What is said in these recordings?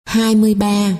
23.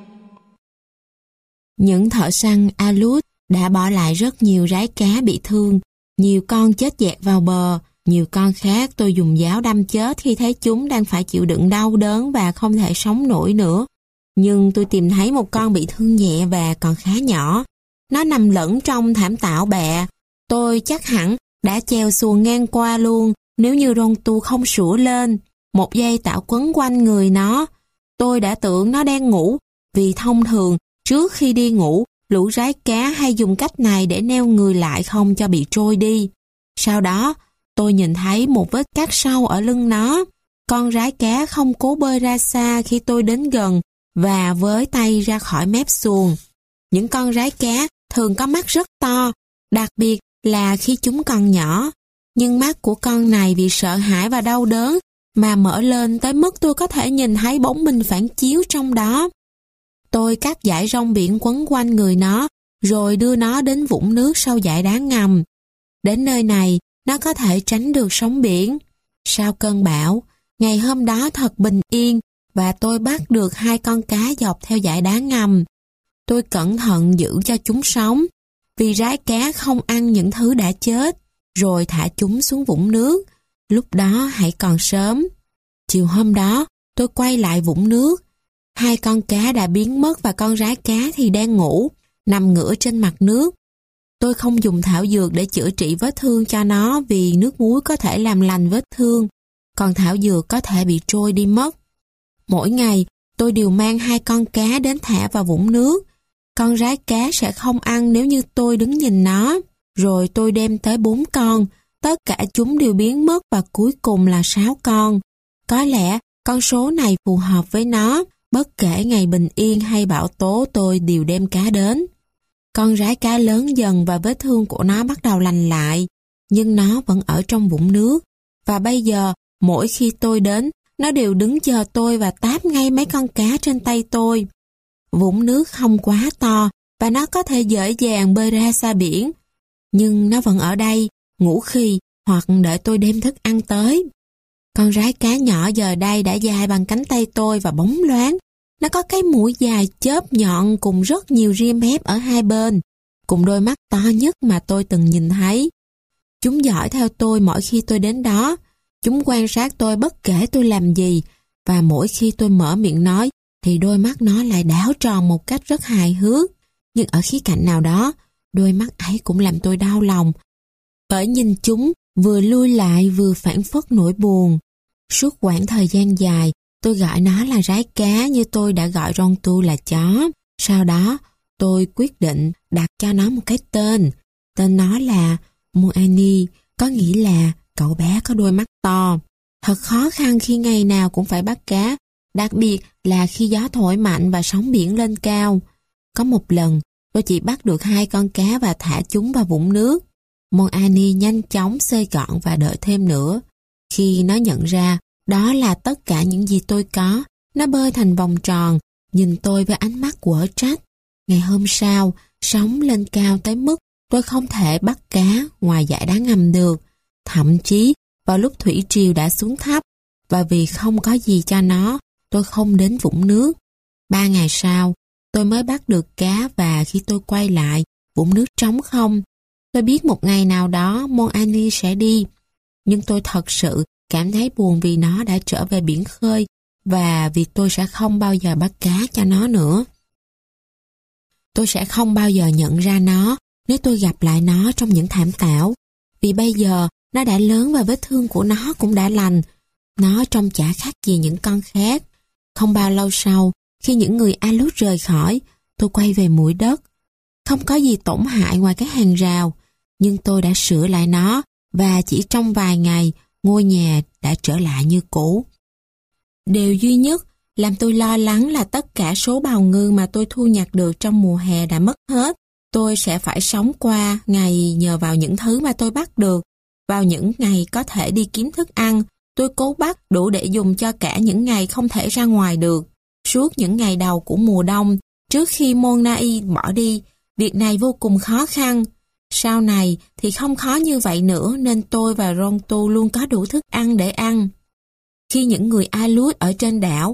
Những thợ săn Aleut đã bỏ lại rất nhiều rái cá bị thương, nhiều con chết dẹt vào bờ, nhiều con khác tôi dùng giáo đâm chết khi thấy chúng đang phải chịu đựng đau đớn và không thể sống nổi nữa. Nhưng tôi tìm thấy một con bị thương nhẹ và còn khá nhỏ. Nó nằm lẫn trong thảm tảo bẹ. Tôi chắc hẳn đã treo xuồng ngang qua luôn nếu như Rontu không sủa lên. Một dây tảo quấn quanh người nó. Tôi đã tưởng nó đang ngủ, vì thông thường trước khi đi ngủ, lũ rái cá hay dùng cách này để neo người lại không cho bị trôi đi. Sau đó, tôi nhìn thấy một vết cắt sâu ở lưng nó. Con rái cá không cố bơi ra xa khi tôi đến gần và với tay ra khỏi mép xuồng. Những con rái cá thường có mắt rất to, đặc biệt là khi chúng còn nhỏ. Nhưng mắt của con này vì sợ hãi và đau đớn mà mở lên tới mức tôi có thể nhìn thấy bóng mình phản chiếu trong đó. Tôi cắt dải rong biển quấn quanh người nó, rồi đưa nó đến vũng nước sau dải đá ngầm. Đến nơi này, nó có thể tránh được sóng biển. Sau cơn bão, ngày hôm đó thật bình yên và tôi bắt được 2 con cá dọc theo dải đá ngầm. Tôi cẩn thận giữ cho chúng sống, vì rái cá không ăn những thứ đã chết, rồi thả chúng xuống vũng nước. Lúc đó hãy còn sớm. Chiều hôm đó, tôi quay lại vũng nước. 2 con cá đã biến mất và con rái cá thì đang ngủ, nằm ngửa trên mặt nước. Tôi không dùng thảo dược để chữa trị vết thương cho nó vì nước muối có thể làm lành vết thương, còn thảo dược có thể bị trôi đi mất. Mỗi ngày, tôi đều mang 2 con cá đến thả vào vũng nước. Con rái cá sẽ không ăn nếu như tôi đứng nhìn nó. Rồi tôi đem tới 4 con, tất cả chúng đều biến mất và cuối cùng là 6 con. Có lẽ con số này phù hợp với nó, bất kể ngày bình yên hay bão tố tôi đều đem cá đến. Con rái cá lớn dần và vết thương của nó bắt đầu lành lại, nhưng nó vẫn ở trong vũng nước. Và bây giờ, mỗi khi tôi đến, nó đều đứng chờ tôi và táp ngay mấy con cá trên tay tôi. Vũng nước không quá to và nó có thể dễ dàng bơi ra xa biển. Nhưng nó vẫn ở đây, ngủ khì hoặc đợi tôi đem thức ăn tới. Con rái cá nhỏ giờ đây đã dài bằng cánh tay tôi và bóng loáng. Nó có cái mũi dài chớp nhọn cùng rất nhiều ria mép ở hai bên, cùng đôi mắt to nhất mà tôi từng nhìn thấy. Chúng dõi theo tôi mỗi khi tôi đến đó. Chúng quan sát tôi bất kể tôi làm gì, và mỗi khi tôi mở miệng nói, thì đôi mắt nó lại đảo tròn một cách rất hài hước. Nhưng ở khía cạnh nào đó, đôi mắt ấy cũng làm tôi đau lòng, bởi nhìn chúng vừa lui lại vừa phảng phất nỗi buồn. Suốt quãng thời gian dài, tôi gọi nó là rái cá như tôi đã gọi Rontu là chó. Sau đó, tôi quyết định đặt cho nó một cái tên. Tên nó là Moani, có nghĩa là cậu bé có đôi mắt to. Thật khó khăn khi ngày nào cũng phải bắt cá, đặc biệt là khi gió thổi mạnh và sóng biển lên cao. Có một lần, tôi chỉ bắt được 2 con cá và thả chúng vào vũng nước. Moani nhanh chóng xơi gọn và đợi thêm nữa. Khi nó nhận ra đó là tất cả những gì tôi có, nó bơi thành vòng tròn, nhìn tôi với ánh mắt quở trách. Ngày hôm sau, sóng lên cao tới mức tôi không thể bắt cá ngoài dải đá ngầm được. Thậm chí, vào lúc thủy triều đã xuống thấp, và vì không có gì cho nó, tôi không đến vũng nước. 3 ngày sau, tôi mới bắt được cá và khi tôi quay lại, vũng nước trống không. Tôi biết một ngày nào đó Moani sẽ đi, nhưng tôi thật sự cảm thấy buồn vì nó đã trở về biển khơi và vì tôi sẽ không bao giờ bắt cá cho nó nữa. Tôi sẽ không bao giờ nhận ra nó nếu tôi gặp lại nó trong những thảm tảo, vì bây giờ nó đã lớn và vết thương của nó cũng đã lành. Nó trông chả khác gì những con khác. Không bao lâu sau, khi những người Aleut rời khỏi, tôi quay về mũi đất. Không có gì tổn hại ngoài cái hàng rào, nhưng tôi đã sửa lại nó và chỉ trong vài ngày, ngôi nhà đã trở lại như cũ. Điều duy nhất làm tôi lo lắng là tất cả số bào ngư mà tôi thu nhặt được trong mùa hè đã mất hết. Tôi sẽ phải sống qua ngày nhờ vào những thứ mà tôi bắt được. Vào những ngày có thể đi kiếm thức ăn, tôi cố bắt đủ để dùng cho cả những ngày không thể ra ngoài được. Suốt những ngày đầu của mùa đông, trước khi Monai bỏ đi, việc này vô cùng khó khăn. Sau này thì không khó như vậy nữa nên tôi và Rontu luôn có đủ thức ăn để ăn. Khi những người Aleut ở trên đảo,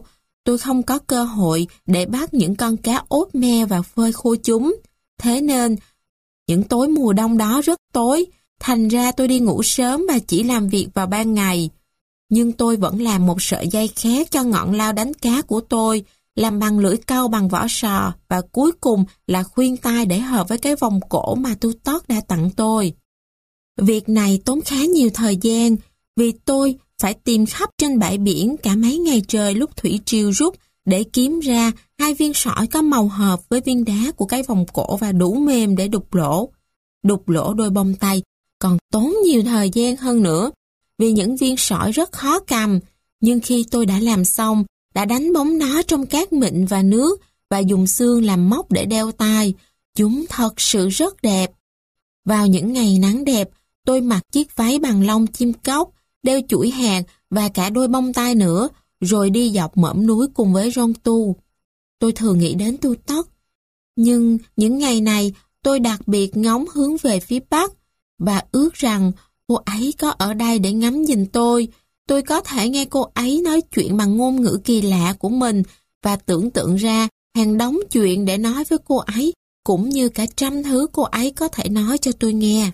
tôi không có cơ hội để bắt những con cá ốp me và phơi khô chúng. Thế nên, những tối mùa đông đó rất tối, thành ra tôi đi ngủ sớm và chỉ làm việc vào ban ngày. Nhưng tôi vẫn làm một sợi dây khác cho ngọn lao đánh cá của tôi, làm bằng lưỡi câu bằng vỏ sò, và cuối cùng là khuyên tai để hợp với cái vòng cổ mà Tutok đã tặng tôi. Việc này tốn khá nhiều thời gian, vì tôi phải tìm khắp trên bãi biển cả mấy ngày trời lúc thủy triều rút để kiếm ra 2 viên sỏi có màu hợp với viên đá của cái vòng cổ và đủ mềm để đục lỗ. Đục lỗ đôi bông tay còn tốn nhiều thời gian hơn nữa, vì những viên sỏi rất khó cầm, nhưng khi tôi đã làm xong, đã đánh bóng nó trong cát mịn và nước và dùng xương làm móc để đeo tai, chúng thật sự rất đẹp. Vào những ngày nắng đẹp, tôi mặc chiếc váy bằng lông chim cóc, đeo chuỗi hạt và cả đôi bông tai nữa, rồi đi dọc mỏm núi cùng với Rontu. Tôi thường nghĩ đến Tutok, nhưng những ngày này tôi đặc biệt ngóng hướng về phía Bắc và ước rằng cô ấy có ở đây để ngắm nhìn tôi. Tôi có thể nghe cô ấy nói chuyện bằng ngôn ngữ kỳ lạ của mình và tưởng tượng ra hàng đống chuyện để nói với cô ấy, cũng như cả trăm thứ cô ấy có thể nói cho tôi nghe.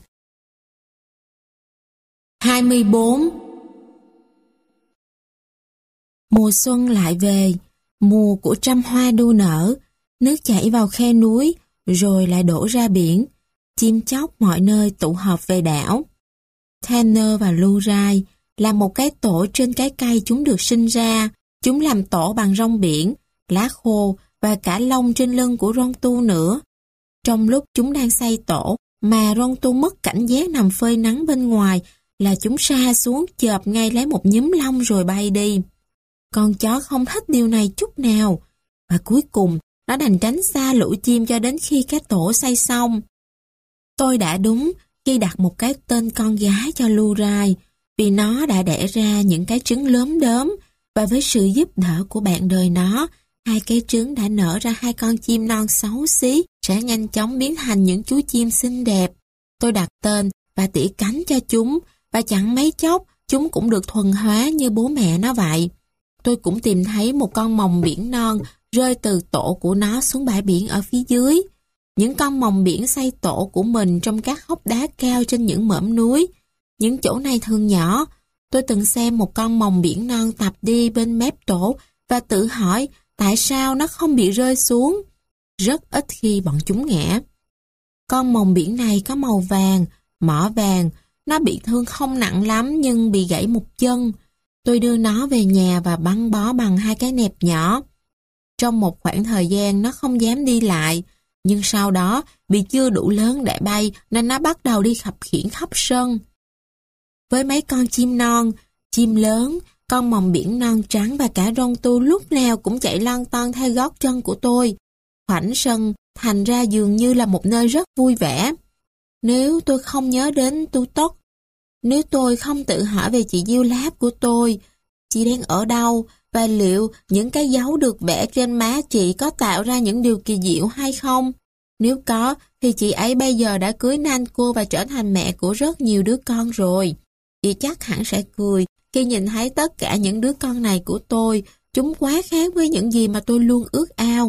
24. Mùa xuân lại về, mùa của trăm hoa đua nở, nước chảy vào khe núi, rồi lại đổ ra biển. Chim chóc mọi nơi tụ họp về đảo. Tanner và Lurai làm một cái tổ trên cái cây chúng được sinh ra. Chúng làm tổ bằng rong biển, lá khô và cả lông trên lưng của Rontu nữa. Trong lúc chúng đang xây tổ mà Rontu mất cảnh giác nằm phơi nắng bên ngoài, là chúng sa xuống chộp ngay lấy một nhúm lông rồi bay đi. Con chó không thích điều này chút nào, và cuối cùng nó đành tránh xa lũ chim cho đến khi cái tổ xây xong. Tôi đã đúng khi đặt một cái tên con gái cho Lurai, vì nó đã đẻ ra những cái trứng lớn đớm, và với sự giúp đỡ của bạn đời nó, 2 cái trứng đã nở ra 2 con chim non xấu xí sẽ nhanh chóng biến thành những chú chim xinh đẹp. Tôi đặt tên và tỉa cánh cho chúng, và chẳng mấy chốc chúng cũng được thuần hóa như bố mẹ nó vậy. Tôi cũng tìm thấy một con mòng biển non rơi từ tổ của nó xuống bãi biển ở phía dưới. Những con mòng biển xây tổ của mình trong các hốc đá cao trên những mỏm núi. Những chỗ này thường nhỏ. Tôi từng xem một con mòng biển non tập đi bên mép tổ và tự hỏi tại sao nó không bị rơi xuống. Rất ít khi bọn chúng ngã. Con mòng biển này có màu vàng, mỏ vàng. Nó bị thương không nặng lắm nhưng bị gãy một chân. Tôi đưa nó về nhà và băng bó bằng 2 cái nẹp nhỏ. Trong một khoảng thời gian nó không dám đi lại, nhưng sau đó vì chưa đủ lớn để bay nên nó bắt đầu đi khập khiễng khắp sân. Với mấy con chim non, chim lớn, con mòng biển non trắng và cả Rontu lúc nào cũng chạy lon ton theo gót chân của tôi. Khoảnh sân thành ra dường như là một nơi rất vui vẻ. Nếu tôi không nhớ đến Tutok, nếu tôi không tự hỏi về chị Diêu Láp của tôi, chị đang ở đâu và liệu những cái dấu được vẽ trên má chị có tạo ra những điều kỳ diệu hay không? Nếu có, thì chị ấy bây giờ đã cưới Nanko và trở thành mẹ của rất nhiều đứa con rồi. Chị chắc hẳn sẽ cười khi nhìn thấy tất cả những đứa con này của tôi, chúng quá khác với những gì mà tôi luôn ước ao.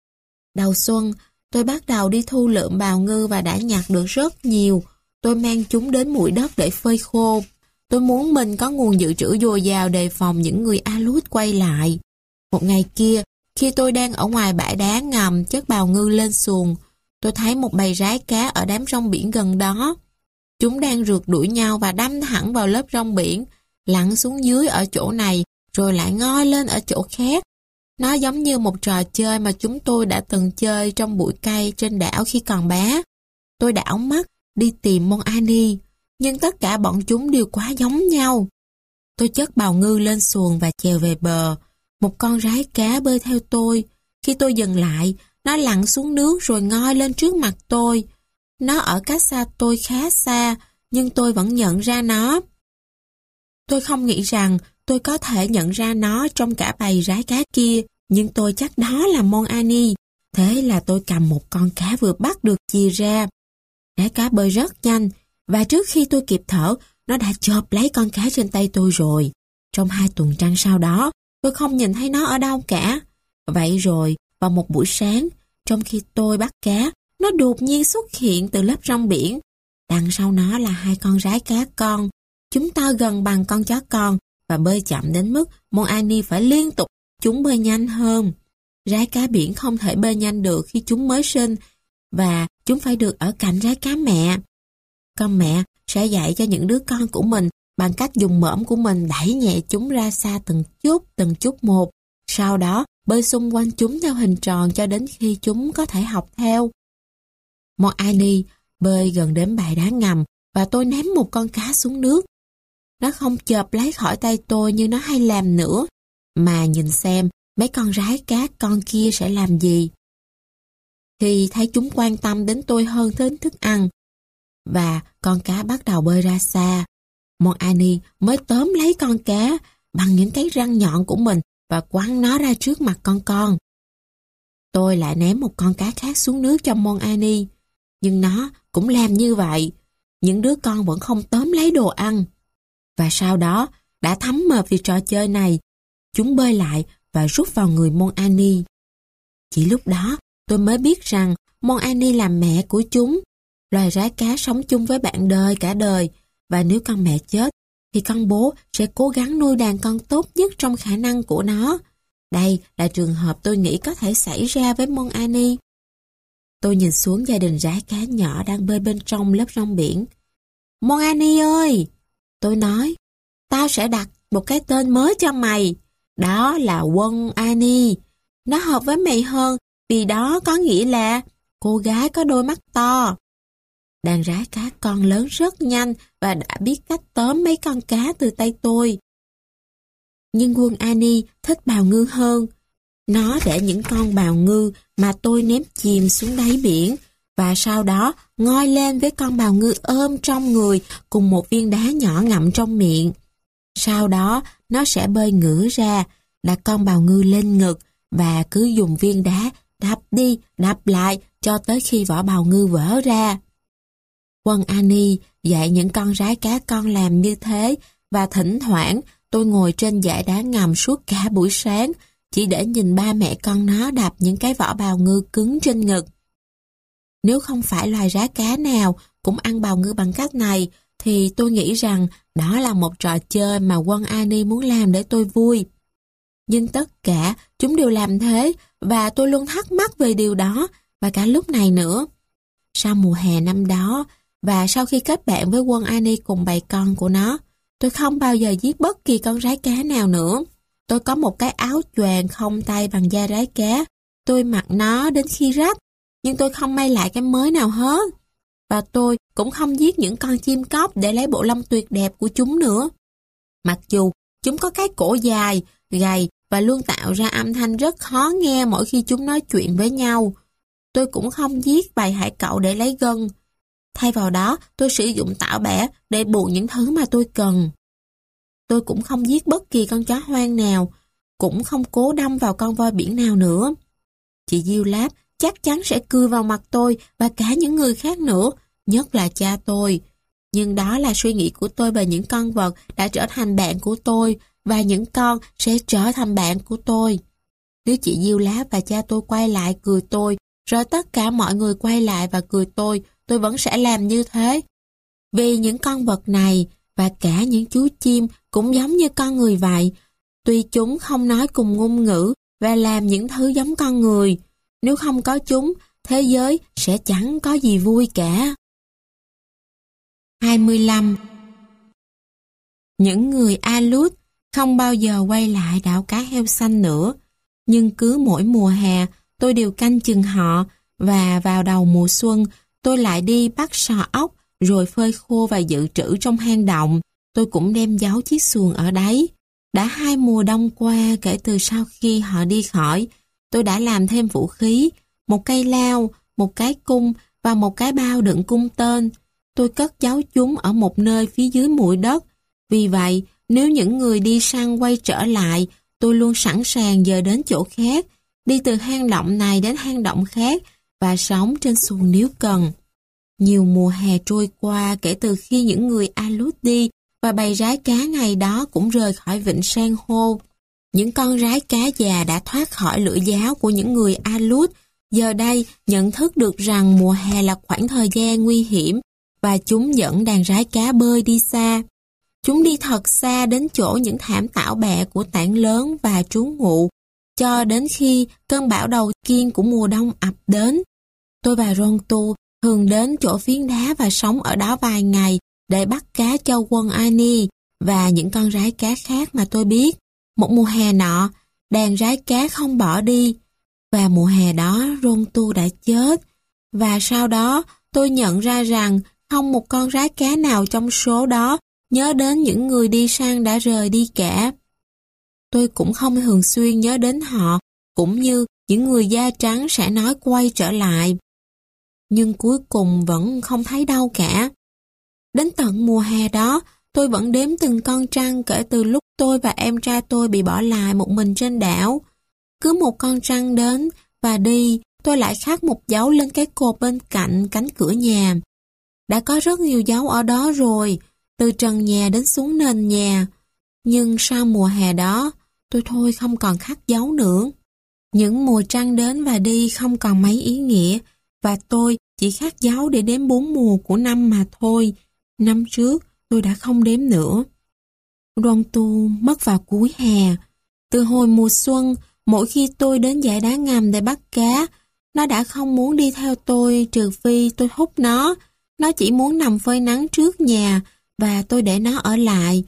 Đầu xuân, tôi bắt đầu đi thu lượm bào ngư và đã nhặt được rất nhiều. Tôi mang chúng đến mũi đất để phơi khô. Tôi muốn mình có nguồn dự trữ dồi dào đề phòng những người Aleut quay lại. Một ngày kia, khi tôi đang ở ngoài bãi đá ngầm chất bào ngư lên xuồng, tôi thấy một bầy rái cá ở đám rong biển gần đó. Chúng đang rượt đuổi nhau và đâm thẳng vào lớp rong biển, lặn xuống dưới ở chỗ này rồi lại ngoi lên ở chỗ khác. Nó giống như một trò chơi mà chúng tôi đã từng chơi trong bụi cây trên đảo khi còn bé. Tôi đảo mắt đi tìm Mon Ani, nhưng tất cả bọn chúng đều quá giống nhau. Tôi chất bào ngư lên xuồng và chèo về bờ. Một con rái cá bơi theo tôi. Khi tôi dừng lại, nó lặn xuống nước rồi ngoi lên trước mặt tôi. Nó ở cách xa tôi khá xa, nhưng tôi vẫn nhận ra nó. Tôi không nghĩ rằng tôi có thể nhận ra nó trong cả bầy rái cá kia, nhưng tôi chắc đó là Mon Ani. Thế là tôi cầm một con cá vừa bắt được chìa ra. Rái cá bơi rất nhanh, và trước khi tôi kịp thở, nó đã chộp lấy con cá trên tay tôi rồi. Trong 2 tuần trăng sau đó, Tôi không nhìn thấy nó ở đâu cả. Vậy rồi, vào một buổi sáng, trong khi tôi bắt cá, nó đột nhiên xuất hiện từ lớp rong biển. Đằng sau nó là 2 con rái cá con. Chúng to gần bằng con chó con và bơi chậm đến mức Mon Annie phải liên tục chúng bơi nhanh hơn. Rái cá biển không thể bơi nhanh được khi chúng mới sinh và chúng phải được ở cạnh rái cá mẹ. Con mẹ sẽ dạy cho những đứa con của mình bằng cách dùng mõm của mình đẩy nhẹ chúng ra xa từng chút một. Sau đó bơi xung quanh chúng theo hình tròn cho đến khi chúng có thể học theo. Mon Annie bơi gần đến bãi đá ngầm và tôi ném một con cá xuống nước. Nó không chộp lấy khỏi tay tôi như nó hay làm nữa, mà nhìn xem mấy con rái cá con kia sẽ làm gì. Khi thấy chúng quan tâm đến tôi hơn đến thức ăn, và con cá bắt đầu bơi ra xa, Mon Annie mới tóm lấy con cá bằng những cái răng nhọn của mình và quăng nó ra trước mặt con. Tôi lại ném một con cá khác xuống nước cho Mon Annie, nhưng nó cũng làm như vậy. Những đứa con vẫn không tóm lấy đồ ăn. Và sau đó, đã thấm mệt vì trò chơi này, chúng bơi lại và rút vào người Mon Annie. Chỉ lúc đó, tôi mới biết rằng Mon Annie là mẹ của chúng. Loài rái cá sống chung với bạn đời cả đời, và nếu con mẹ chết, thì con bố sẽ cố gắng nuôi đàn con tốt nhất trong khả năng của nó. Đây là trường hợp tôi nghĩ có thể xảy ra với Mon Annie. Tôi nhìn xuống gia đình rái cá nhỏ đang bơi bên trong lớp rong biển. Mon Annie ơi! Tôi nói, tao sẽ đặt một cái tên mới cho mày. Đó là Quân Annie. Nó hợp với mày hơn vì đó có nghĩa là cô gái có đôi mắt to. Đàn rái cá con lớn rất nhanh và đã biết cách tóm mấy con cá từ tay tôi. Nhưng Quân Annie thích bào ngư hơn. Nó để những con bào ngư mà tôi ném chìm xuống đáy biển và sau đó ngoi lên với con bào ngư ôm trong người cùng một viên đá nhỏ ngậm trong miệng. Sau đó nó sẽ bơi ngửa ra, đặt con bào ngư lên ngực và cứ dùng viên đá đập đi đập lại cho tới khi vỏ bào ngư vỡ ra. Quân Annie dạy những con rái cá con làm như thế và thỉnh thoảng tôi ngồi trên dãy đá ngầm suốt cả buổi sáng chỉ để nhìn ba mẹ con nó đập những cái vỏ bào ngư cứng trên ngực. Nếu không phải loài rái cá nào cũng ăn bào ngư bằng cách này, thì tôi nghĩ rằng đó là một trò chơi mà Quân Annie muốn làm để tôi vui. Nhưng tất cả chúng đều làm thế, và tôi luôn thắc mắc về điều đó, và cả lúc này nữa. Sau mùa hè năm đó, và sau khi kết bạn với Quân Annie cùng bầy con của nó, tôi không bao giờ giết bất kỳ con rái cá nào nữa. Tôi có một cái áo choàng không tay bằng da rái cá. Tôi mặc nó đến khi rách, nhưng tôi không may lại cái mới nào hết. Và tôi cũng không giết những con chim cóc để lấy bộ lông tuyệt đẹp của chúng nữa. Mặc dù chúng có cái cổ dài, gầy và luôn tạo ra âm thanh rất khó nghe mỗi khi chúng nói chuyện với nhau. Tôi cũng không giết bầy hải cẩu để lấy gân. Thay vào đó, tôi sử dụng tảo bẻ để buộc những thứ mà tôi cần. Tôi cũng không giết bất kỳ con chó hoang nào, cũng không cố đâm vào con voi biển nào nữa. Chị Diêu Láp chắc chắn sẽ cười vào mặt tôi và cả những người khác nữa, nhất là cha tôi. Nhưng đó là suy nghĩ của tôi về những con vật đã trở thành bạn của tôi và những con sẽ trở thành bạn của tôi. Nếu chị Diêu Láp và cha tôi quay lại cười tôi, rồi tất cả mọi người quay lại và cười tôi vẫn sẽ làm như thế. Vì những con vật này và cả những chú chim cũng giống như con người vậy. Tuy chúng không nói cùng ngôn ngữ và làm những thứ giống con người, nếu không có chúng, thế giới sẽ chẳng có gì vui cả. 25. Những người Aleut không bao giờ quay lại đảo cá heo xanh nữa, nhưng cứ mỗi mùa hè tôi đều canh chừng họ, và vào đầu mùa xuân tôi lại đi bắt sò ốc rồi phơi khô và dự trữ trong hang động. Tôi cũng đem giấu chiếc xuồng ở đấy. Đã 2 mùa đông qua kể từ sau khi họ đi khỏi, tôi đã làm thêm vũ khí, một cây lao, một cái cung và một cái bao đựng cung tên. Tôi cất giấu chúng ở một nơi phía dưới bụi đất. Vì vậy, nếu những người đi săn quay trở lại, tôi luôn sẵn sàng dời đến chỗ khác, đi từ hang động này đến hang động khác và sống trên xuồng nếu cần. Nhiều mùa hè trôi qua kể từ khi những người Aleut đi, và bầy rái cá ngày đó cũng rời khỏi vịnh san hô. Những con rái cá già đã thoát khỏi lưỡi giáo của những người Aleut, giờ đây nhận thức được rằng mùa hè là khoảng thời gian nguy hiểm và chúng dẫn đàn rái cá bơi đi xa. Chúng đi thật xa đến chỗ những thảm tảo bẹ của tảng lớn và trú ngụ, cho đến khi cơn bão đầu tiên của mùa đông ập đến. Tôi và Rontu thường đến chỗ phiến đá và sống ở đó vài ngày để bắt cá cho quân Ani và những con rái cá khác mà tôi biết. Một mùa hè nọ, đàn rái cá không bỏ đi, và mùa hè đó Rontu đã chết. Và sau đó tôi nhận ra rằng không một con rái cá nào trong số đó nhớ đến những người đi săn đã rời đi cả. Tôi cũng không thường xuyên nhớ đến họ, cũng như những người da trắng sẽ nói quay trở lại. Nhưng cuối cùng vẫn không thấy đâu cả. Đến tận mùa hè đó, tôi vẫn đếm từng con trăng kể từ lúc tôi và em trai tôi bị bỏ lại một mình trên đảo. Cứ một con trăng đến và đi, tôi lại khắc một dấu lên cái cột bên cạnh cánh cửa nhà. Đã có rất nhiều dấu ở đó rồi, từ trần nhà đến xuống nền nhà. Nhưng sau mùa hè đó, tôi thôi không còn khắc dấu nữa. Những mùa trăng đến và đi không còn mấy ý nghĩa, và tôi chỉ khắc dấu để đếm 4 mùa của năm mà thôi. Năm trước, tôi đã không đếm nữa. Rontu mất vào cuối hè. Từ hồi mùa xuân, mỗi khi tôi đến dải đá ngầm để bắt cá, nó đã không muốn đi theo tôi trừ phi tôi hút nó. Nó chỉ muốn nằm phơi nắng trước nhà và tôi để nó ở lại.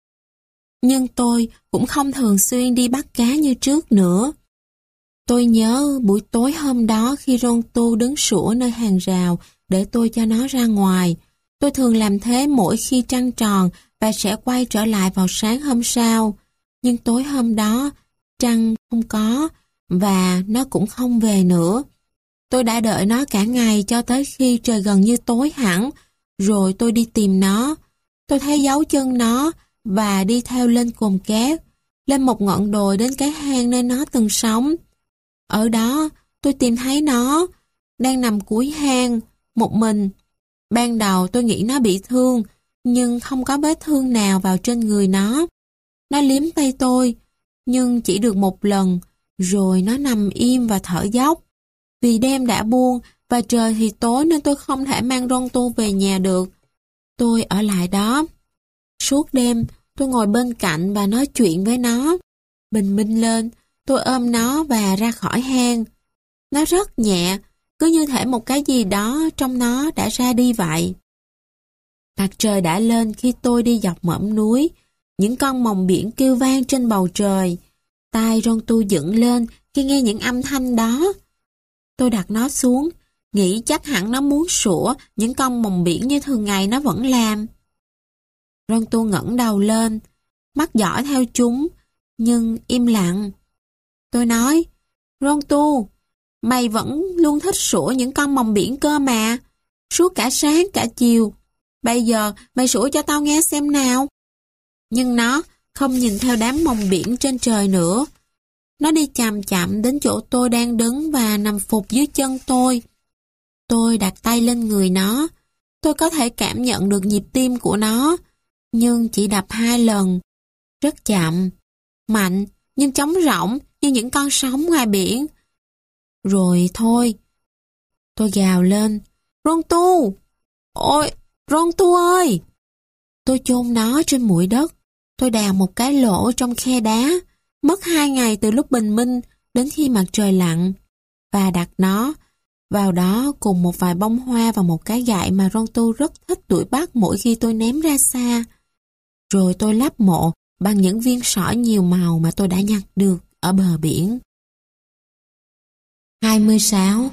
Nhưng tôi cũng không thường xuyên đi bắt cá như trước nữa. Tôi nhớ buổi tối hôm đó khi Rontu đứng sủa nơi hàng rào để tôi cho nó ra ngoài. Tôi thường làm thế mỗi khi trăng tròn và sẽ quay trở lại vào sáng hôm sau. Nhưng tối hôm đó, trăng không có và nó cũng không về nữa. Tôi đã đợi nó cả ngày cho tới khi trời gần như tối hẳn, rồi tôi đi tìm nó. Tôi thấy dấu chân nó và đi theo lên cồn cát, lên một ngọn đồi đến cái hang nơi nó từng sống. Ở đó, tôi tìm thấy nó, đang nằm cuối hang, một mình. Ban đầu tôi nghĩ nó bị thương, nhưng không có vết thương nào vào trên người nó. Nó liếm tay tôi, nhưng chỉ được một lần, rồi nó nằm im và thở dốc. Vì đêm đã buông và trời thì tối nên tôi không thể mang Rontu về nhà được. Tôi ở lại đó. Suốt đêm, tôi ngồi bên cạnh và nói chuyện với nó. Bình minh lên, tôi ôm nó và ra khỏi hang. Nó rất nhẹ, cứ như thể một cái gì đó trong nó đã ra đi vậy. Mặt trời đã lên khi tôi đi dọc mỏm núi. Những con mòng biển kêu vang trên bầu trời. Tai Rontu dựng lên khi nghe những âm thanh đó. Tôi đặt nó xuống, nghĩ chắc hẳn nó muốn sủa những con mòng biển như thường ngày nó vẫn làm. Rontu ngẩng đầu lên, mắt dõi theo chúng, nhưng im lặng. Tôi nói, Rontu, mày vẫn luôn thích sủa những con mòng biển cơ mà. Suốt cả sáng cả chiều. Bây giờ mày sủa cho tao nghe xem nào. Nhưng nó không nhìn theo đám mòng biển trên trời nữa. Nó đi chậm chậm đến chỗ tôi đang đứng và nằm phục dưới chân tôi. Tôi đặt tay lên người nó. Tôi có thể cảm nhận được nhịp tim của nó, nhưng chỉ đập 2 lần. Rất chậm, mạnh, nhưng trống rỗng như những con sóng ngoài biển. Rồi thôi. Tôi gào lên, Rontu! Ôi, Rontu ơi! Tôi chôn nó trên bụi đất. Tôi đào một cái lỗ trong khe đá, mất 2 ngày từ lúc bình minh đến khi mặt trời lặn, và đặt nó vào đó cùng một vài bông hoa và một cái gậy mà Rontu rất thích đuổi bắt mỗi khi tôi ném ra xa. Rồi tôi lấp mộ bằng những viên sỏi nhiều màu mà tôi đã nhặt được ở bờ biển. 26.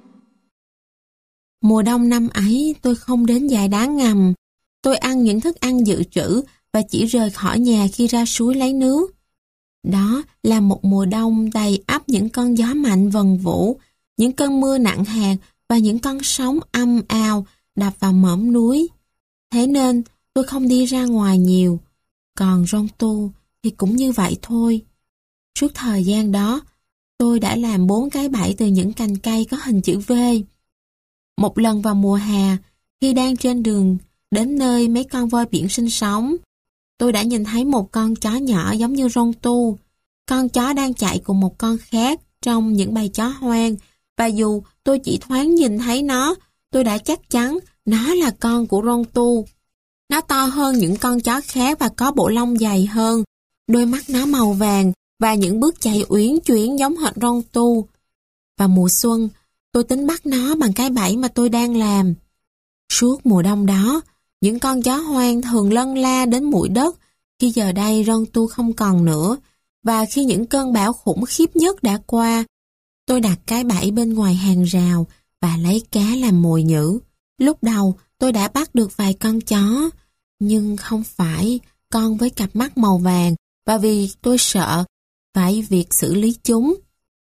Mùa đông năm ấy tôi không đến dải đá ngầm. Tôi ăn những thức ăn dự trữ và chỉ rời khỏi nhà khi ra suối lấy nước. Đó là một mùa đông đầy ắp những cơn gió mạnh vần vũ, những cơn mưa nặng hạt và những con sóng âm ào đập vào mỏm núi. Thế nên tôi không đi ra ngoài nhiều. Còn Rontu thì cũng như vậy thôi. Suốt thời gian đó, tôi đã làm 4 cái bẫy từ những cành cây có hình chữ V. Một lần vào mùa hè, khi đang trên đường đến nơi mấy con voi biển sinh sống, tôi đã nhìn thấy một con chó nhỏ giống như Rontu. con chó đang chạy cùng một con khác trong những bầy chó hoang, và dù tôi chỉ thoáng nhìn thấy nó, tôi đã chắc chắn nó là con của Rontu. Nó to hơn những con chó khác và có bộ lông dày hơn. Đôi mắt nó màu vàng và những bước chạy uyển chuyển giống hệt Rontu. Vào mùa xuân, tôi tính bắt nó bằng cái bẫy mà tôi đang làm. Suốt mùa đông đó, những con chó hoang thường lân la đến bụi đất khi giờ đây Rontu không còn nữa, và khi những cơn bão khủng khiếp nhất đã qua, tôi đặt cái bẫy bên ngoài hàng rào và lấy cá làm mồi nhử. Lúc đầu tôi đã bắt được vài con chó, nhưng không phải con với cặp mắt màu vàng, và vì tôi sợ phải việc xử lý chúng,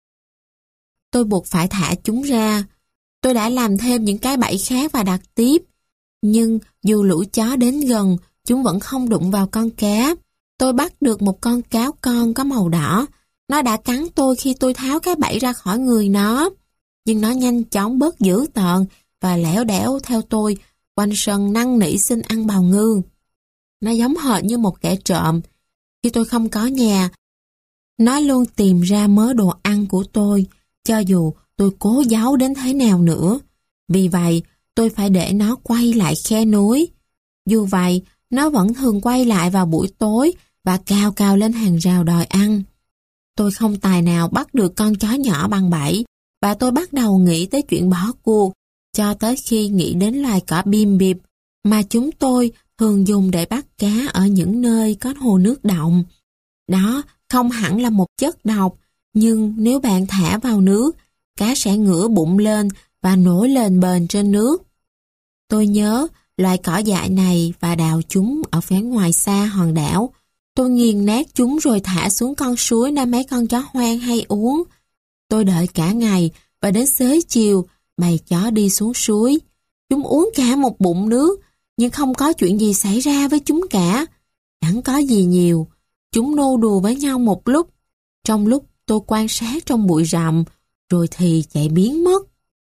tôi buộc phải thả chúng ra. Tôi đã làm thêm những cái bẫy khác và đặt tiếp, nhưng dù lũ chó đến gần, chúng vẫn không đụng vào con cá. Tôi bắt được một con cáo con có màu đỏ. Nó đã cắn tôi khi tôi tháo cái bẫy ra khỏi người nó, nhưng nó nhanh chóng bớt dữ tợn và lẻo đẻo theo tôi quanh sân năn nỉ xin ăn bào ngư. Nó giống hệt như một kẻ trộm. Khi tôi không có nhà, nó luôn tìm ra mớ đồ ăn của tôi, cho dù tôi cố giấu đến thế nào nữa. Vì vậy, tôi phải để nó quay lại khe núi. Dù vậy, nó vẫn thường quay lại vào buổi tối và cào cào lên hàng rào đòi ăn. Tôi không tài nào bắt được con chó nhỏ bằng bẫy, và tôi bắt đầu nghĩ tới chuyện bỏ cuộc, cho tới khi nghĩ đến loài cỏ bim bịp mà chúng tôi thường dùng để bắt cá ở những nơi có hồ nước đọng. Đó không hẳn là một chất độc, nhưng nếu bạn thả vào nước, cá sẽ ngửa bụng lên và nổi lên bền trên nước. Tôi nhớ loài cỏ dại này và đào chúng ở phía ngoài xa hòn đảo. Tôi nghiền nát chúng rồi thả xuống con suối nơi mấy con chó hoang hay uống. Tôi đợi cả ngày và đến xế chiều, bầy chó đi xuống suối. Chúng uống cả một bụng nước, nhưng không có chuyện gì xảy ra với chúng cả. Chẳng có gì nhiều. Chúng nô đùa với nhau một lúc. Trong lúc tôi quan sát trong bụi rậm, rồi thì chạy biến mất.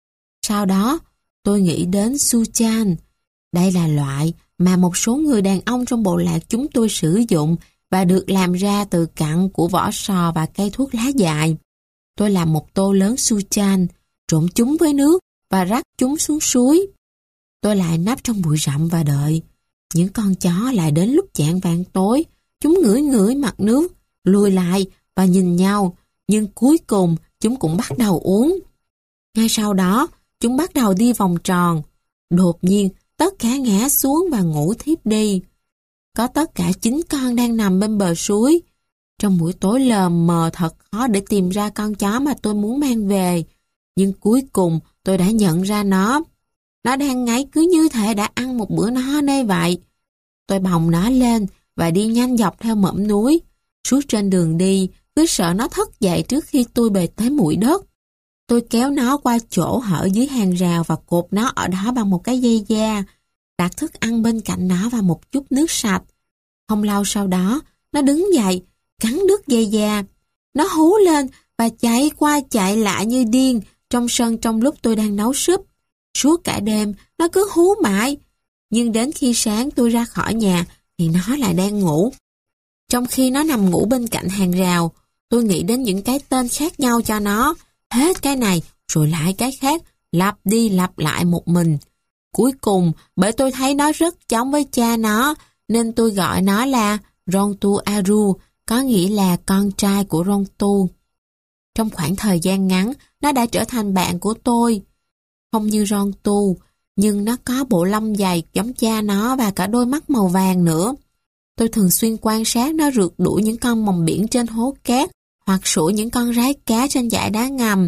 Sau đó, tôi nghĩ đến Suchan. Đây là loại mà một số người đàn ông trong bộ lạc chúng tôi sử dụng và được làm ra từ cặn của vỏ sò và cây thuốc lá dại. Tôi làm một tô lớn Suchan, trộn chúng với nước và rắc chúng xuống suối. Tôi lại nấp trong bụi rậm và đợi. Những con chó lại đến lúc chạng vạng tối. Chúng ngửi ngửi mặt nước, lùi lại và nhìn nhau, nhưng cuối cùng chúng cũng bắt đầu uống. Ngay sau đó, chúng bắt đầu đi vòng tròn. Đột nhiên, tất cả ngã xuống và ngủ thiếp đi. Có tất cả 9 con đang nằm bên bờ suối. Trong buổi tối lờ mờ thật khó để tìm ra con chó mà tôi muốn mang về. Nhưng cuối cùng tôi đã nhận ra nó. Nó đang ngáy cứ như thể đã ăn một bữa no nê vậy. Tôi bồng nó lên và đi nhanh dọc theo mỏm núi. Suốt trên đường đi, cứ sợ nó thức dậy trước khi tôi về tới bụi đất. Tôi kéo nó qua chỗ hở dưới hàng rào và cột nó ở đó bằng một cái dây da, đặt thức ăn bên cạnh nó và một chút nước sạch. Không lâu sau đó, nó đứng dậy, cắn đứt dây da. Nó hú lên và chạy qua chạy lại như điên trong sân trong lúc tôi đang nấu súp. Suốt cả đêm, nó cứ hú mãi. Nhưng đến khi sáng tôi ra khỏi nhà, thì nó lại đang ngủ. Trong khi nó nằm ngủ bên cạnh hàng rào, tôi nghĩ đến những cái tên khác nhau cho nó. Hết cái này, rồi lại cái khác, lặp đi lặp lại một mình. Cuối cùng, bởi tôi thấy nó rất giống với cha nó, nên tôi gọi nó là Rontu Aru, có nghĩa là con trai của Rontu. Trong khoảng thời gian ngắn, nó đã trở thành bạn của tôi. Không như Rontu, nhưng nó có bộ lông dày giống cha nó và cả đôi mắt màu vàng nữa. Tôi thường xuyên quan sát nó rượt đuổi những con mòng biển trên hố cát hoặc sủa những con rái cá trên dải đá ngầm.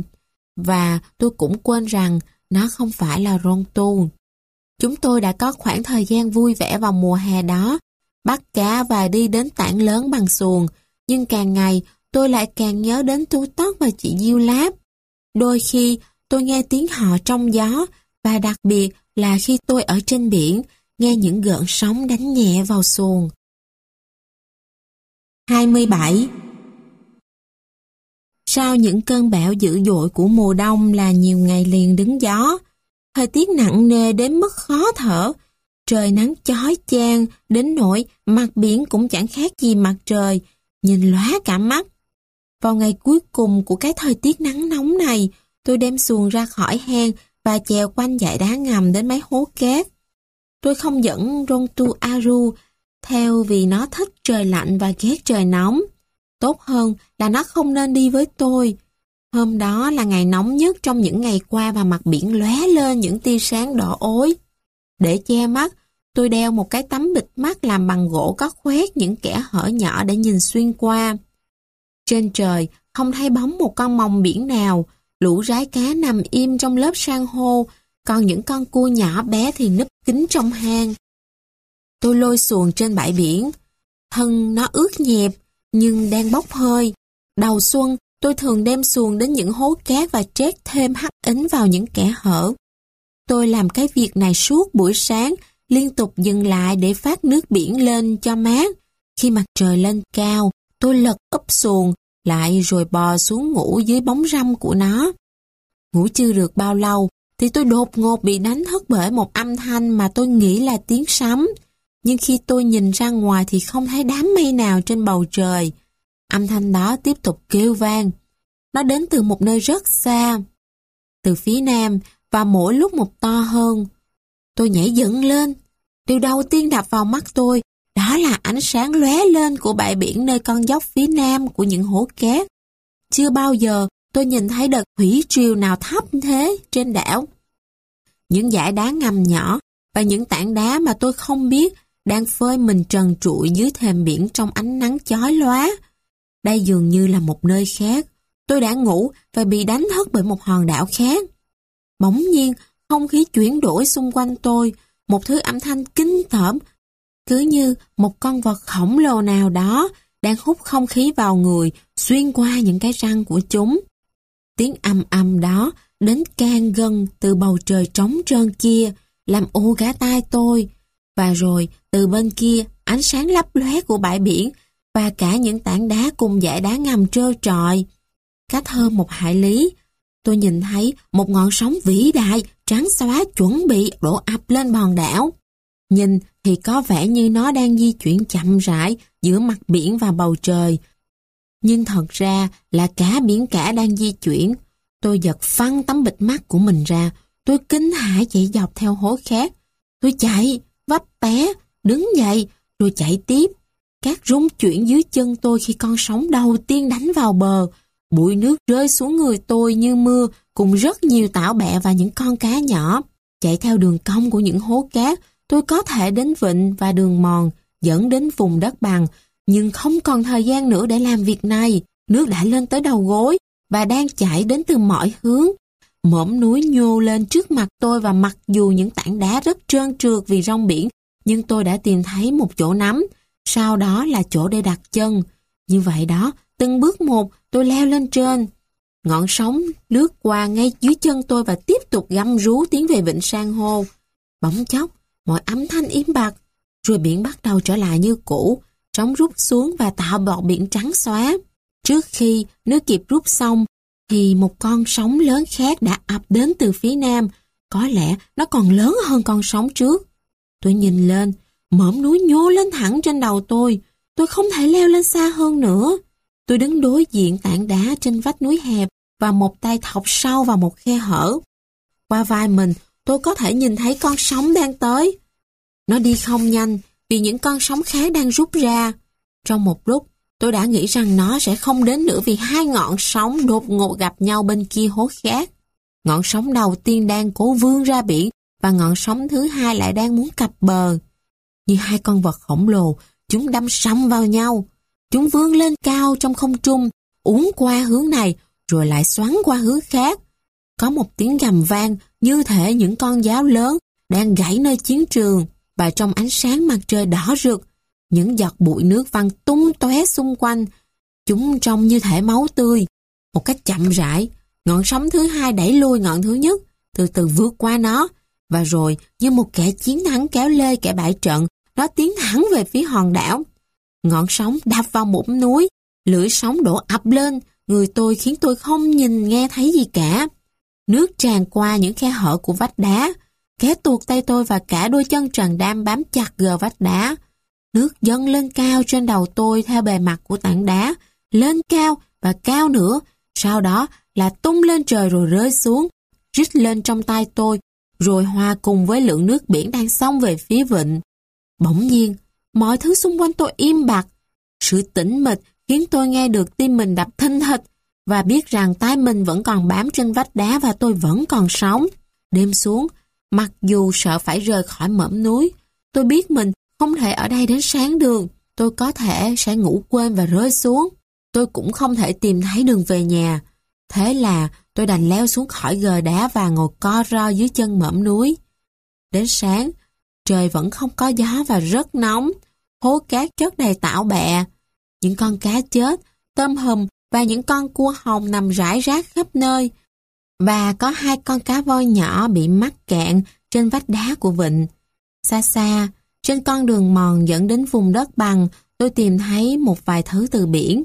Và tôi cũng quên rằng nó không phải là Rontu. Chúng tôi đã có khoảng thời gian vui vẻ vào mùa hè đó, bắt cá và đi đến tảng lớn bằng xuồng, nhưng càng ngày tôi lại càng nhớ đến Tú Tất và chị Diêu Láp. Đôi khi tôi nghe tiếng họ trong gió, và đặc biệt là khi tôi ở trên biển, nghe những gợn sóng đánh nhẹ vào xuồng. 27. Sau những cơn bão dữ dội của mùa đông là nhiều ngày liền đứng gió, thời tiết nặng nề đến mức khó thở, trời nắng chói chang đến nỗi mặt biển cũng chẳng khác gì mặt trời, nhìn lóa cả mắt. Vào ngày cuối cùng của cái thời tiết nắng nóng này, tôi đem xuồng ra khỏi hang và chèo quanh dãy đá ngầm đến mấy hố cát. Tôi không dẫn Rontuaru theo vì nó thích trời lạnh và ghét trời nóng. Tốt hơn là nó không nên đi với tôi. Hôm đó là ngày nóng nhất trong những ngày qua và mặt biển lóe lên những tia sáng đỏ ối. Để che mắt, tôi đeo một cái tấm bịt mắt làm bằng gỗ có khoét những kẽ hở nhỏ để nhìn xuyên qua. Trên trời không thấy bóng một con mòng biển nào, lũ rái cá nằm im trong lớp san hô, còn những con cua nhỏ bé thì núp kín trong hang. Tôi lôi xuồng trên bãi biển, thân nó ướt nhẹp nhưng đang bốc hơi. Đầu xuân, tôi thường đem xuồng đến những hố cát và trét thêm hắc ính vào những kẽ hở. Tôi làm cái việc này suốt buổi sáng, liên tục dừng lại để phát nước biển lên cho mát. Khi mặt trời lên cao, tôi lật úp xuồng lại rồi bò xuống ngủ dưới bóng râm của nó. Ngủ chưa được bao lâu thì tôi đột ngột bị đánh thức bởi một âm thanh mà tôi nghĩ là tiếng sấm. Nhưng khi tôi nhìn ra ngoài thì không thấy đám mây nào trên bầu trời. Âm thanh đó tiếp tục kêu vang. Nó đến từ một nơi rất xa, từ phía nam, và mỗi lúc một to hơn. Tôi nhảy dựng lên. Điều đầu tiên đập vào mắt tôi đó là ánh sáng lóe lên của bãi biển nơi con dốc phía nam của những hố cát. Chưa bao giờ tôi nhìn thấy đợt thủy triều nào thấp thế trên đảo. Những dải đá ngầm nhỏ và những tảng đá mà tôi không biết đang phơi mình trần trụi dưới thềm biển trong ánh nắng chói lóa. Đây dường như là một nơi khác. Tôi đã ngủ và bị đánh thức bởi một hòn đảo khác. Bỗng nhiên, không khí chuyển đổi xung quanh tôi, một thứ âm thanh kinh tởm, cứ như một con vật khổng lồ nào đó đang hút không khí vào người, xuyên qua những cái răng của chúng. Tiếng ầm ầm đó đến can gần từ bầu trời trống trơn kia, làm ù cả tai tôi. Và rồi, từ bên kia, ánh sáng lấp lóe của bãi biển và cả những tảng đá cùng dải đá ngầm trơ trọi. Cách hơn 1 hải lý, tôi nhìn thấy một ngọn sóng vĩ đại, trắng xóa chuẩn bị đổ ập lên hòn đảo. Nhìn thì có vẻ như nó đang di chuyển chậm rãi giữa mặt biển và bầu trời. Nhưng thật ra là cả biển cả đang di chuyển. Tôi giật phăng tấm bịt mắt của mình ra. Tôi kinh hãi chạy dọc theo hố khác. Tôi chạy, vấp té, đứng dậy, rồi chạy tiếp. Cát rung chuyển dưới chân tôi khi con sóng đầu tiên đánh vào bờ. Bụi nước rơi xuống người tôi như mưa, cùng rất nhiều tảo bẹ và những con cá nhỏ. Chạy theo đường cong của những hố cát, tôi có thể đến vịnh và đường mòn, dẫn đến vùng đất bằng, nhưng không còn thời gian nữa để làm việc này. Nước đã lên tới đầu gối và đang chảy đến từ mọi hướng. Mỏm núi nhô lên trước mặt tôi và mặc dù những tảng đá rất trơn trượt vì rong biển, nhưng tôi đã tìm thấy một chỗ nắm, sau đó là chỗ để đặt chân. Như vậy đó, từng bước một tôi leo lên trên. Ngọn sóng lướt qua ngay dưới chân tôi và tiếp tục găm rú tiến về vịnh san hô. Bỗng chốc, mọi âm thanh im bặt, rồi biển bắt đầu trở lại như cũ, sóng rút xuống và tạo bọt biển trắng xóa. Trước khi nước kịp rút xong, thì một con sóng lớn khác đã ập đến từ phía nam. Có lẽ nó còn lớn hơn con sóng trước. Tôi nhìn lên, mỏm núi nhô lên thẳng trên đầu tôi. Tôi không thể leo lên xa hơn nữa. Tôi đứng đối diện tảng đá trên vách núi hẹp và một tay thọc sâu vào một khe hở. Qua vai mình, tôi có thể nhìn thấy con sóng đang tới. Nó đi không nhanh vì những con sóng khác đang rút ra. Trong một lúc, tôi đã nghĩ rằng nó sẽ không đến nữa vì hai ngọn sóng đột ngột gặp nhau bên kia hố khác. Ngọn sóng đầu tiên đang cố vươn ra biển và ngọn sóng thứ hai lại đang muốn cập bờ. Như hai con vật khổng lồ, chúng đâm sầm vào nhau. Chúng vươn lên cao trong không trung, uốn qua hướng này rồi lại xoắn qua hướng khác. Có một tiếng gầm vang như thể những con giáo lớn đang gãy nơi chiến trường, và trong ánh sáng mặt trời đỏ rực, những giọt bụi nước văng tung tóe xung quanh. Chúng trông như thể máu tươi. Một cách chậm rãi, ngọn sóng thứ hai đẩy lui ngọn thứ nhất, từ từ vượt qua nó, và rồi như một kẻ chiến thắng kéo lê kẻ bại trận, nó tiến thẳng về phía hòn đảo. Ngọn sóng đập vào mỏm núi, lưỡi sóng đổ ập lên người tôi khiến tôi không nhìn nghe thấy gì cả. Nước tràn qua những khe hở của vách đá, kéo tuột tay tôi và cả đôi chân trần đam bám chặt gờ vách đá. Nước dâng lên cao trên đầu tôi theo bề mặt của tảng đá, lên cao và và cao nữa, sau đó là tung lên trời rồi rơi xuống, rít lên trong tai tôi, rồi hòa cùng với lượng nước biển đang xông về phía vịnh. Bỗng nhiên, mọi thứ xung quanh tôi im bặt. Sự tĩnh mịch khiến tôi nghe được tim mình đập thình thịch và biết rằng tay mình vẫn còn bám trên vách đá và tôi vẫn còn sống. Đêm xuống, mặc dù sợ phải rời khỏi mỏm núi, tôi biết mình không thể ở đây đến sáng được. Tôi có thể sẽ ngủ quên và rơi xuống. Tôi cũng không thể tìm thấy đường về nhà. Thế là tôi đành leo xuống khỏi gờ đá và ngồi co ro dưới chân mỏm núi. Đến sáng, trời vẫn không có gió và rất nóng. Hố cát chất đầy tảo bẹ. Những con cá chết, tôm hùm và những con cua hồng nằm rải rác khắp nơi. Và có 2 con cá voi nhỏ bị mắc cạn trên vách đá của vịnh. Xa xa, trên con đường mòn dẫn đến vùng đất bằng, tôi tìm thấy một vài thứ từ biển.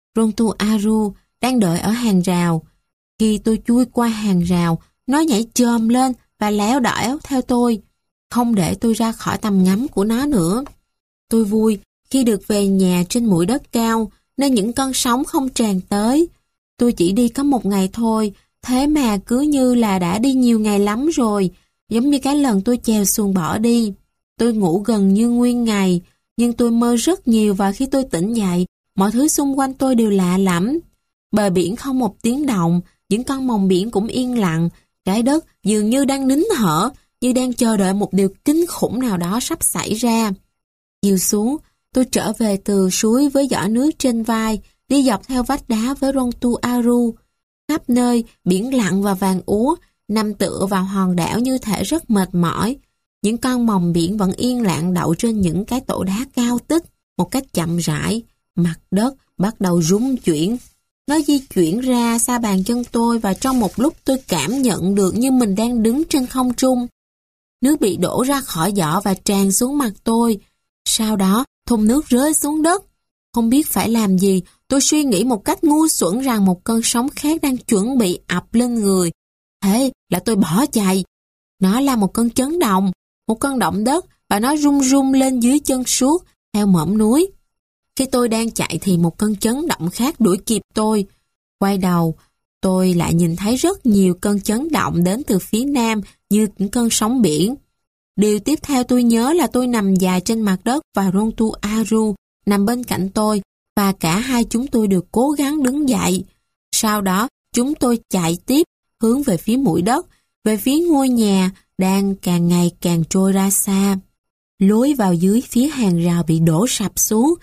Rontuaru đang đợi ở hàng rào. Khi tôi chui qua hàng rào, nó nhảy chồm lên và léo đẻo theo tôi, không để tôi ra khỏi tầm ngắm của nó nữa. Tôi vui khi được về nhà trên mũi đất cao, nơi những cơn sóng không tràn tới. Tôi chỉ đi có 1 ngày thôi, thế mà cứ như là đã đi nhiều ngày lắm rồi, giống như cái lần tôi chèo xuồng bỏ đi. Tôi ngủ gần như nguyên ngày, nhưng tôi mơ rất nhiều và khi tôi tỉnh dậy, mọi thứ xung quanh tôi đều lạ lẫm. Bờ biển không một tiếng động, những con mòng biển cũng yên lặng, trái đất dường như đang nín thở, như đang chờ đợi một điều kinh khủng nào đó sắp xảy ra. Chiều xuống, tôi trở về từ suối với giỏ nước trên vai, đi dọc theo vách đá với Rontuaru. Khắp nơi, biển lặng và vàng úa, nằm tựa vào hòn đảo như thể rất mệt mỏi. Những con mòng biển vẫn yên lặng đậu trên những cái tổ đá cao tích, một cách chậm rãi. Mặt đất bắt đầu rung chuyển. Nó di chuyển ra xa bàn chân tôi và trong một lúc tôi cảm nhận được như mình đang đứng trên không trung. Nước bị đổ ra khỏi giỏ và tràn xuống mặt tôi. Sau đó, thùng nước rơi xuống đất. Không biết phải làm gì, tôi suy nghĩ một cách ngu xuẩn rằng một cơn sóng khác đang chuẩn bị ập lên người. Thế là tôi bỏ chạy. Nó là một cơn chấn động, một cơn động đất và nó rung rung lên dưới chân suốt theo mỏm núi. Khi tôi đang chạy thì một cơn chấn động khác đuổi kịp tôi. Quay đầu, tôi lại nhìn thấy rất nhiều cơn chấn động đến từ phía nam như những cơn sóng biển. Điều tiếp theo tôi nhớ là tôi nằm dài trên mặt đất và Rontuaru nằm bên cạnh tôi và cả hai chúng tôi đều cố gắng đứng dậy. Sau đó, chúng tôi chạy tiếp hướng về phía mũi đất, về phía ngôi nhà đang càng ngày càng trôi ra xa. Lối vào dưới phía hàng rào bị đổ sập xuống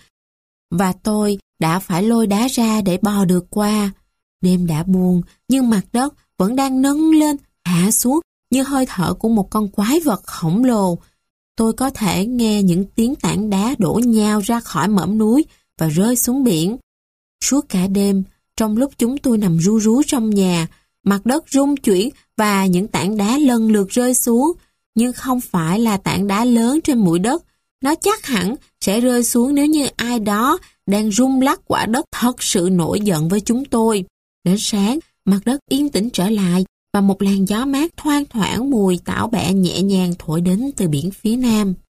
và tôi đã phải lôi đá ra để bò được qua. Đêm đã buồn nhưng mặt đất vẫn đang nâng lên, hạ xuống như hơi thở của một con quái vật khổng lồ. Tôi có thể nghe những tiếng tảng đá đổ nhào ra khỏi mỏm núi và rơi xuống biển. Suốt cả đêm, trong lúc chúng tôi nằm ru rú trong nhà, mặt đất rung chuyển và những tảng đá lần lượt rơi xuống, nhưng không phải là tảng đá lớn trên mũi đất. Nó chắc hẳn sẽ rơi xuống nếu như ai đó đang rung lắc quả đất thật sự nổi giận với chúng tôi. Đến sáng, mặt đất yên tĩnh trở lại và một làn gió mát thoang thoảng mùi tảo bẹ nhẹ nhàng thổi đến từ biển phía nam.